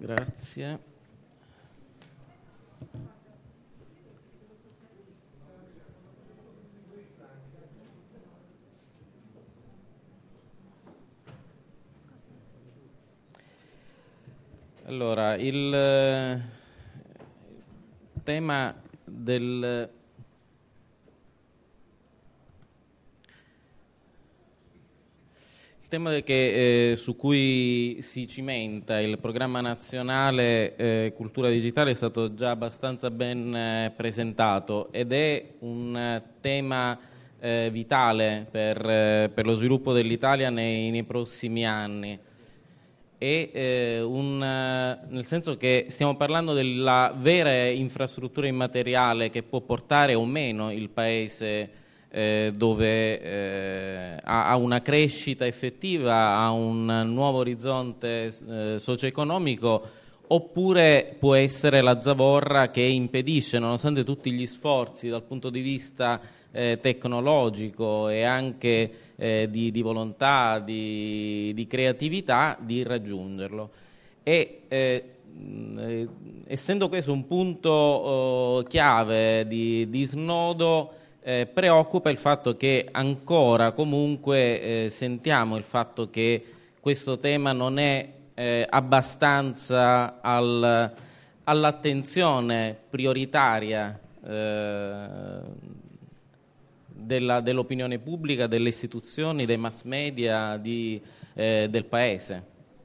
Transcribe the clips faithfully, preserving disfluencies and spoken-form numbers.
Grazie. Allora, il eh, tema del Il tema che, eh, su cui si cimenta il programma nazionale eh, Cultura Digitale è stato già abbastanza ben eh, presentato ed è un eh, tema eh, vitale per, eh, per lo sviluppo dell'Italia nei, nei prossimi anni. È eh, un, nel senso che stiamo parlando della vera infrastruttura immateriale che può portare o meno il Paese Eh, dove eh, ha, ha una crescita effettiva, ha un nuovo orizzonte eh, socio-economico, oppure può essere la zavorra che impedisce, nonostante tutti gli sforzi dal punto di vista eh, tecnologico e anche eh, di, di volontà, di, di creatività, di raggiungerlo. E eh, eh, essendo questo un punto eh, chiave di, di snodo, Eh, preoccupa il fatto che ancora comunque eh, sentiamo il fatto che questo tema non è eh, abbastanza al, all'attenzione prioritaria eh, della, dell'opinione pubblica, delle istituzioni, dei mass media di, eh, del Paese.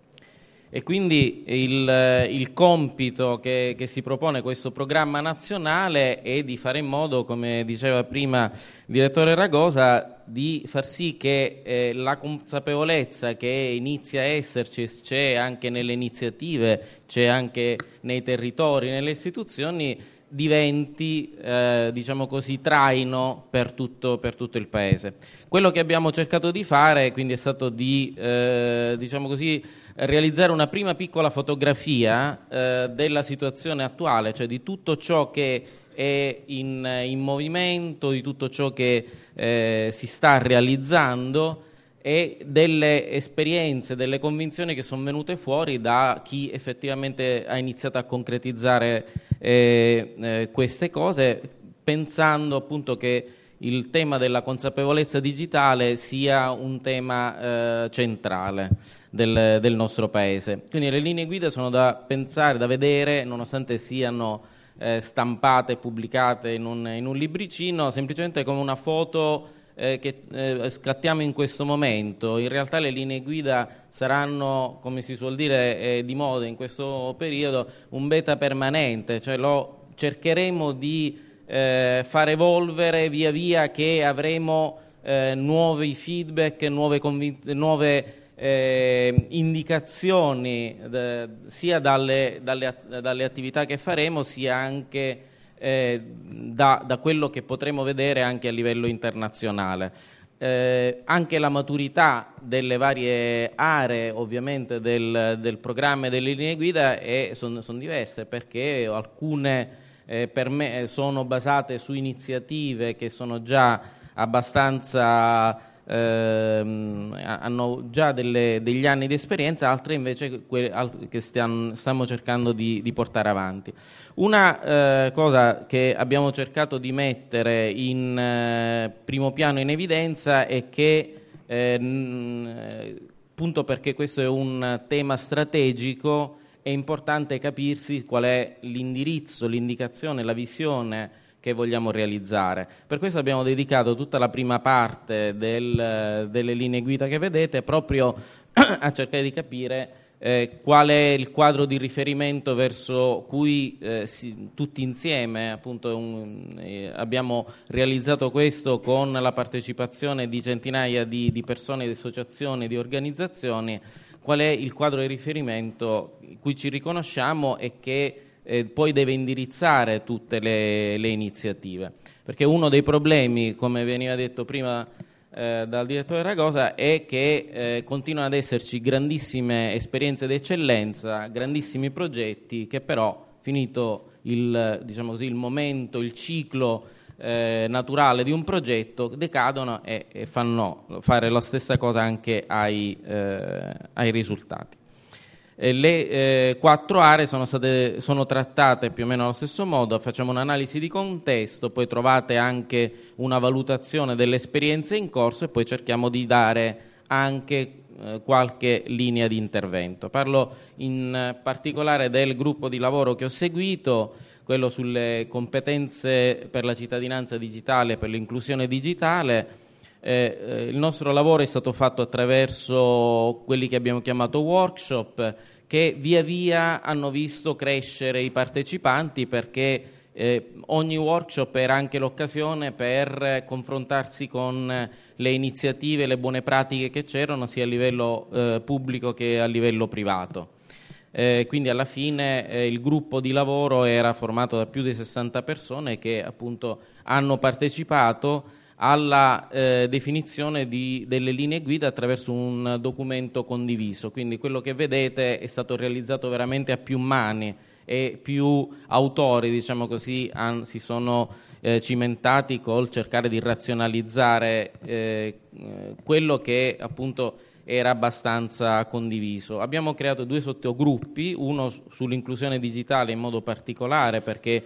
E quindi il, il compito che, che si propone questo programma nazionale è di fare in modo, come diceva prima il direttore Ragosa, di far sì che eh, la consapevolezza che inizia a esserci, c'è anche nelle iniziative, c'è anche nei territori, nelle istituzioni, diventi, eh, diciamo così, traino per tutto, per tutto il Paese. Quello che abbiamo cercato di fare, quindi, è stato di, eh, diciamo così, realizzare una prima piccola fotografia eh, della situazione attuale, cioè di tutto ciò che è in, in movimento, di tutto ciò che eh, si sta realizzando e delle esperienze, delle convinzioni che sono venute fuori da chi effettivamente ha iniziato a concretizzare eh, eh, queste cose, pensando appunto che il tema della consapevolezza digitale sia un tema eh, centrale del, del nostro Paese. Quindi le linee guida sono da pensare, da vedere, nonostante siano eh, stampate e pubblicate in un, in un libricino, semplicemente come una foto eh, che eh, scattiamo in questo momento. In realtà le linee guida saranno, come si suol dire eh, di moda in questo periodo, un beta permanente, cioè lo cercheremo di eh, far evolvere via via che avremo eh, nuovi feedback, nuove, convin- nuove eh, indicazioni de, sia dalle, dalle, dalle attività che faremo, sia anche eh, da, da quello che potremo vedere anche a livello internazionale. Eh, anche la maturità delle varie aree ovviamente del, del programma e delle linee guida sono son diverse, perché alcune eh, per me sono basate su iniziative che sono già abbastanza ehm, hanno già delle, degli anni di esperienza, altre invece que, al, che stiamo, stiamo cercando di, di portare avanti. Una eh, cosa che abbiamo cercato di mettere in eh, primo piano, in evidenza, è che eh, n, appunto perché questo è un tema strategico, è importante capirsi qual è l'indirizzo, l'indicazione, la visione che vogliamo realizzare. Per questo abbiamo dedicato tutta la prima parte del, delle linee guida che vedete proprio a cercare di capire eh, qual è il quadro di riferimento verso cui eh, si, tutti insieme appunto un, eh, abbiamo realizzato questo con la partecipazione di centinaia di, di persone, di associazioni, di organizzazioni. Qual è il quadro di riferimento cui ci riconosciamo e che eh, poi deve indirizzare tutte le, le iniziative, perché uno dei problemi, come veniva detto prima eh, dal direttore Ragosa, è che eh, continuano ad esserci grandissime esperienze d'eccellenza, grandissimi progetti che però, finito il, diciamo così, il momento, il ciclo Eh, naturale di un progetto, decadono e, e fanno fare la stessa cosa anche ai, eh, ai risultati. Eh, le eh, quattro aree sono state sono trattate più o meno allo stesso modo, facciamo un'analisi di contesto, poi trovate anche una valutazione delle esperienze in corso e poi cerchiamo di dare anche eh, qualche linea di intervento. Parlo in particolare del gruppo di lavoro che ho seguito, quello sulle competenze per la cittadinanza digitale e per l'inclusione digitale. Eh, eh, il nostro lavoro è stato fatto attraverso quelli che abbiamo chiamato workshop, che via via hanno visto crescere i partecipanti, perché eh, ogni workshop era anche l'occasione per confrontarsi con le iniziative, le buone pratiche che c'erano sia a livello eh, pubblico che a livello privato. Eh, quindi alla fine eh, il gruppo di lavoro era formato da più di sessanta persone che appunto hanno partecipato alla eh, definizione di, delle linee guida attraverso un documento condiviso. Quindi quello che vedete è stato realizzato veramente a più mani e più autori, diciamo così, han, si sono eh, cimentati col cercare di razionalizzare eh, quello che appunto era abbastanza condiviso. Abbiamo creato due sottogruppi, uno sull'inclusione digitale in modo particolare, perché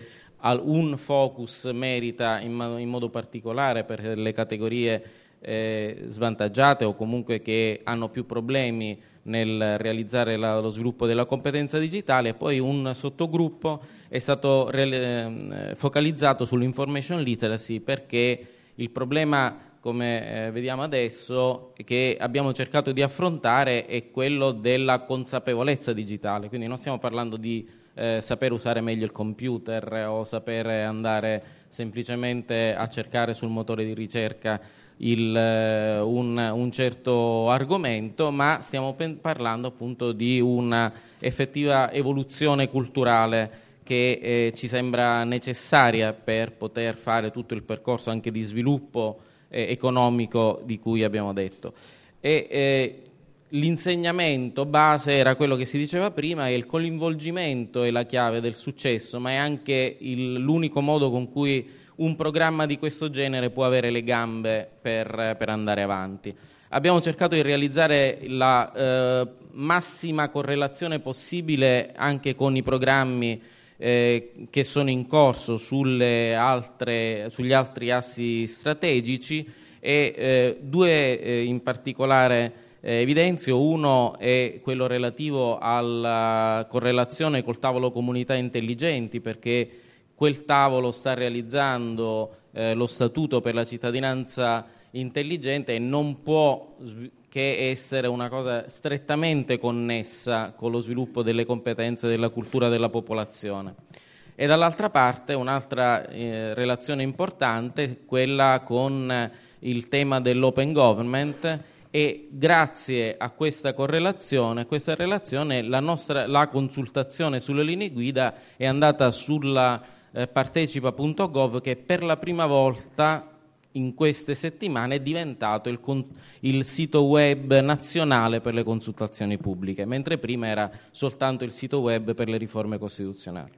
un focus merita in, in modo particolare per le categorie eh, svantaggiate o comunque che hanno più problemi nel realizzare la, lo sviluppo della competenza digitale, e poi un sottogruppo è stato re, eh, focalizzato sull'information literacy, perché il problema, come eh, vediamo adesso, che abbiamo cercato di affrontare è quello della consapevolezza digitale. Quindi non stiamo parlando di Eh, saper usare meglio il computer o sapere andare semplicemente a cercare sul motore di ricerca il, eh, un, un certo argomento, ma stiamo pen- parlando appunto di una effettiva evoluzione culturale che eh, ci sembra necessaria per poter fare tutto il percorso anche di sviluppo eh, economico di cui abbiamo detto. E, eh, L'insegnamento base era quello che si diceva prima, e il coinvolgimento è la chiave del successo, ma è anche il, l'unico modo con cui un programma di questo genere può avere le gambe per, per andare avanti. Abbiamo cercato di realizzare la eh, massima correlazione possibile anche con i programmi eh, che sono in corso sulle altre, sugli altri assi strategici, e eh, due eh, in particolare Eh, evidenzio. Uno è quello relativo alla correlazione col tavolo comunità intelligenti, perché quel tavolo sta realizzando eh, lo statuto per la cittadinanza intelligente e non può che essere una cosa strettamente connessa con lo sviluppo delle competenze e della cultura della popolazione. E dall'altra parte un'altra eh, relazione importante è quella con il tema dell'open government, e grazie a questa correlazione, a questa relazione, la nostra la consultazione sulle linee guida è andata sulla eh, partecipa punto gov, che per la prima volta in queste settimane è diventato il, il sito web nazionale per le consultazioni pubbliche, mentre prima era soltanto il sito web per le riforme costituzionali.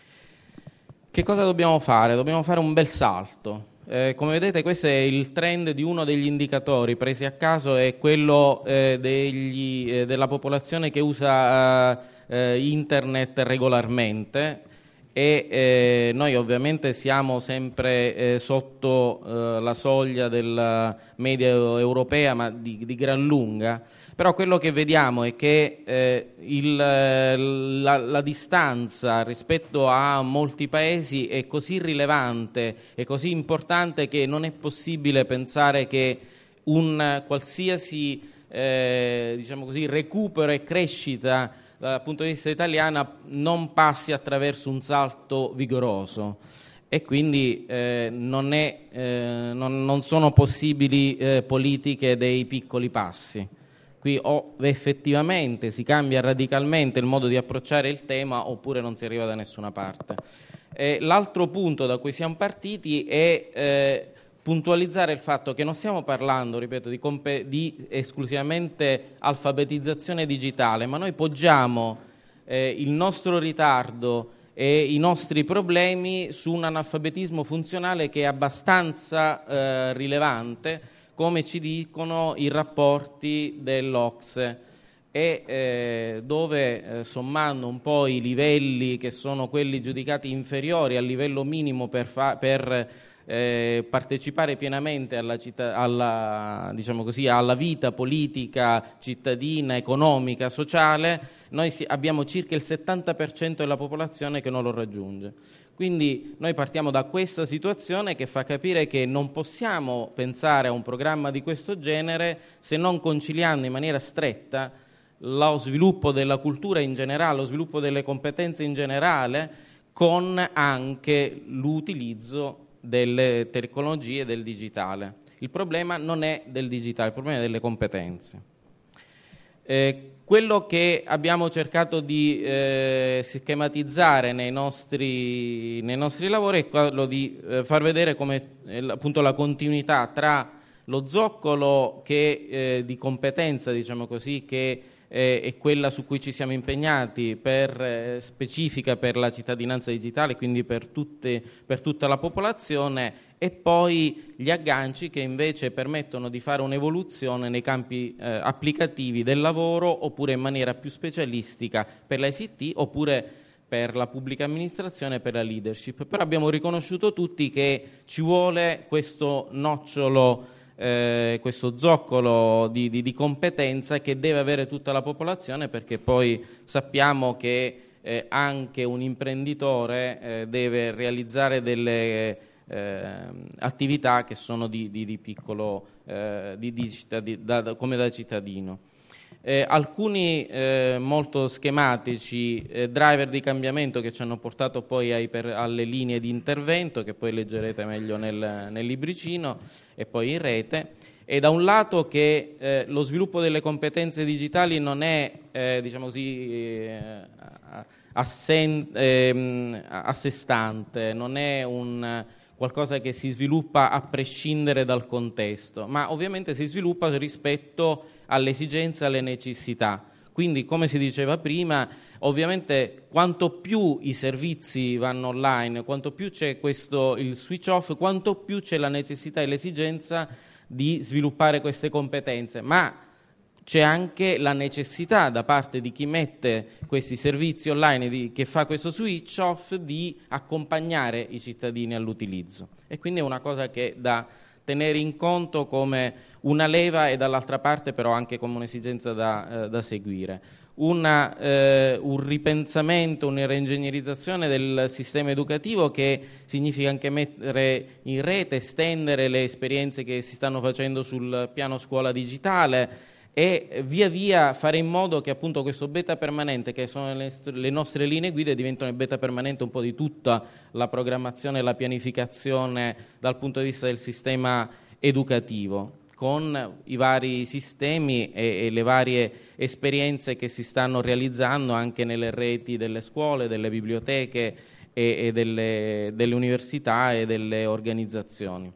Che cosa dobbiamo fare? Dobbiamo fare un bel salto. Eh, come vedete, questo è il trend di uno degli indicatori presi a caso, è quello eh, degli, eh, della popolazione che usa eh, internet regolarmente, e eh, noi ovviamente siamo sempre eh, sotto eh, la soglia della media europea, ma di, di gran lunga. Però quello che vediamo è che eh, il, la, la distanza rispetto a molti paesi è così rilevante e così importante che non è possibile pensare che un qualsiasi eh, diciamo così, recupero e crescita dal punto di vista italiano non passi attraverso un salto vigoroso, e quindi eh, non, è, eh, non, non sono possibili eh, politiche dei piccoli passi. Qui o effettivamente si cambia radicalmente il modo di approcciare il tema, oppure non si arriva da nessuna parte. Eh, l'altro punto da cui siamo partiti è eh, puntualizzare il fatto che non stiamo parlando, ripeto, di, comp- di esclusivamente alfabetizzazione digitale, ma noi poggiamo eh, il nostro ritardo e i nostri problemi su un analfabetismo funzionale che è abbastanza eh, rilevante, come ci dicono i rapporti dell'O C S E. e eh, dove eh, sommando un po' i livelli che sono quelli giudicati inferiori al livello minimo per, fa- per eh, partecipare pienamente alla, città, alla, diciamo così, alla vita politica, cittadina, economica, sociale, noi si- abbiamo circa il settanta per cento della popolazione che non lo raggiunge. Quindi noi partiamo da questa situazione che fa capire che non possiamo pensare a un programma di questo genere se non conciliando in maniera stretta lo sviluppo della cultura in generale, lo sviluppo delle competenze in generale, con anche l'utilizzo delle tecnologie e del digitale. Il problema non è del digitale, il problema è delle competenze. Eh, quello che abbiamo cercato di eh, schematizzare nei nostri, nei nostri lavori è quello di eh, far vedere come eh, appunto la continuità tra lo zoccolo che, eh, di competenza, diciamo così, che eh, è quella su cui ci siamo impegnati, per, eh, specifica per la cittadinanza digitale, quindi per, tutte, per tutta la popolazione, e poi gli agganci che invece permettono di fare un'evoluzione nei campi eh, applicativi del lavoro, oppure in maniera più specialistica per la I C T, oppure per la pubblica amministrazione e per la leadership. Però abbiamo riconosciuto tutti che ci vuole questo nocciolo, eh, questo zoccolo di, di, di competenza che deve avere tutta la popolazione, perché poi sappiamo che eh, anche un imprenditore eh, deve realizzare delle eh, attività che sono di, di, di piccolo, eh, di, di cittadino, da, da, come da cittadino. Eh, alcuni eh, molto schematici eh, driver di cambiamento che ci hanno portato poi ai per, alle linee di intervento, che poi leggerete meglio nel, nel libricino e poi in rete. E da un lato che eh, lo sviluppo delle competenze digitali non è, eh, diciamo così, eh, assen- eh, a sé stante, non è un qualcosa che si sviluppa a prescindere dal contesto, ma ovviamente si sviluppa rispetto alle esigenze e alle necessità. Quindi, come si diceva prima, ovviamente quanto più i servizi vanno online, quanto più c'è questo il switch off, quanto più c'è la necessità e l'esigenza di sviluppare queste competenze, ma c'è anche la necessità da parte di chi mette questi servizi online, di, che fa questo switch off, di accompagnare i cittadini all'utilizzo. E quindi è una cosa che da tenere in conto come una leva e dall'altra parte però anche come un'esigenza da, eh, da seguire. Una, eh, un ripensamento, una reingegnerizzazione del sistema educativo, che significa anche mettere in rete, estendere le esperienze che si stanno facendo sul piano scuola digitale, e via via fare in modo che appunto questo beta permanente, che sono le, le nostre linee guida, diventano il beta permanente un po' di tutta la programmazione e la pianificazione dal punto di vista del sistema educativo, con i vari sistemi e, e le varie esperienze che si stanno realizzando anche nelle reti delle scuole, delle biblioteche e, e delle, delle università e delle organizzazioni.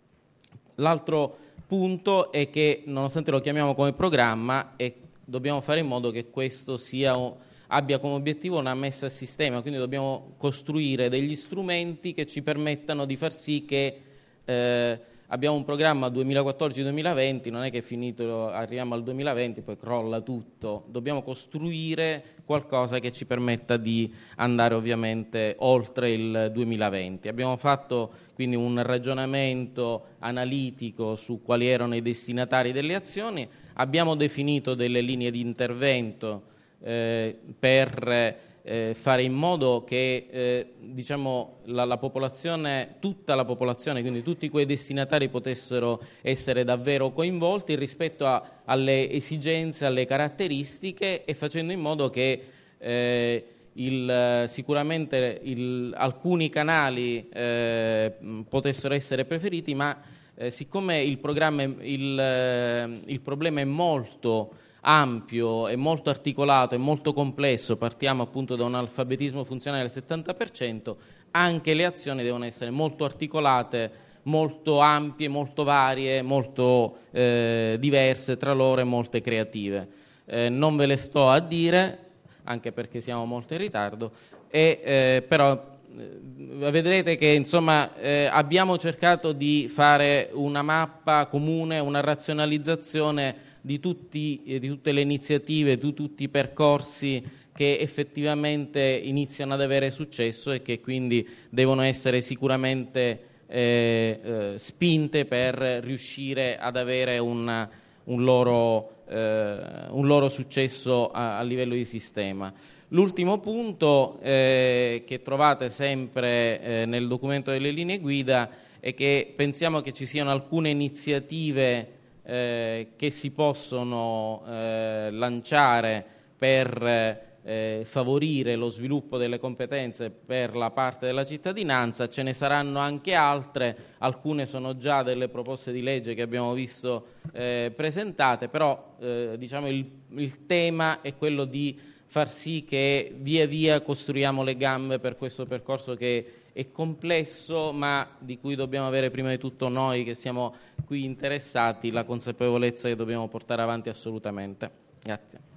L'altro punto è che, nonostante lo chiamiamo come programma, e dobbiamo fare in modo che questo sia, abbia come obiettivo una messa a sistema, quindi dobbiamo costruire degli strumenti che ci permettano di far sì che eh, abbiamo un programma duemilaquattordici duemilaventi, non è che è finito, arriviamo al duemilaventi poi crolla tutto, dobbiamo costruire qualcosa che ci permetta di andare ovviamente oltre il duemilaventi. Abbiamo fatto quindi un ragionamento analitico su quali erano i destinatari delle azioni, abbiamo definito delle linee di intervento eh, per eh, fare in modo che eh, diciamo, la, la popolazione, tutta la popolazione, quindi tutti quei destinatari potessero essere davvero coinvolti rispetto a, alle esigenze, alle caratteristiche, e facendo in modo che eh, Il, sicuramente il, alcuni canali eh, potessero essere preferiti, ma eh, siccome il, programma è, il, eh, il problema è molto ampio, è molto articolato, è molto complesso, partiamo appunto da un alfabetismo funzionale del settanta per cento, anche le azioni devono essere molto articolate, molto ampie, molto varie, molto eh, diverse tra loro e molte creative. Eh, non ve le sto a dire, anche perché siamo molto in ritardo, e, eh, però eh, vedrete che insomma eh, abbiamo cercato di fare una mappa comune, una razionalizzazione di, tutti, eh, di tutte le iniziative, di tutti i percorsi che effettivamente iniziano ad avere successo e che quindi devono essere sicuramente eh, eh, spinte per riuscire ad avere una, un, loro, eh, un loro successo a, a livello di sistema. L'ultimo punto eh, che trovate sempre eh, nel documento delle linee guida è che pensiamo che ci siano alcune iniziative eh, che si possono eh, lanciare per eh, favorire lo sviluppo delle competenze per la parte della cittadinanza. Ce ne saranno anche altre, alcune sono già delle proposte di legge che abbiamo visto eh, presentate, però eh, diciamo il, il tema è quello di far sì che via via costruiamo le gambe per questo percorso che è complesso, ma di cui dobbiamo avere prima di tutto noi che siamo qui interessati la consapevolezza che dobbiamo portare avanti assolutamente. Grazie.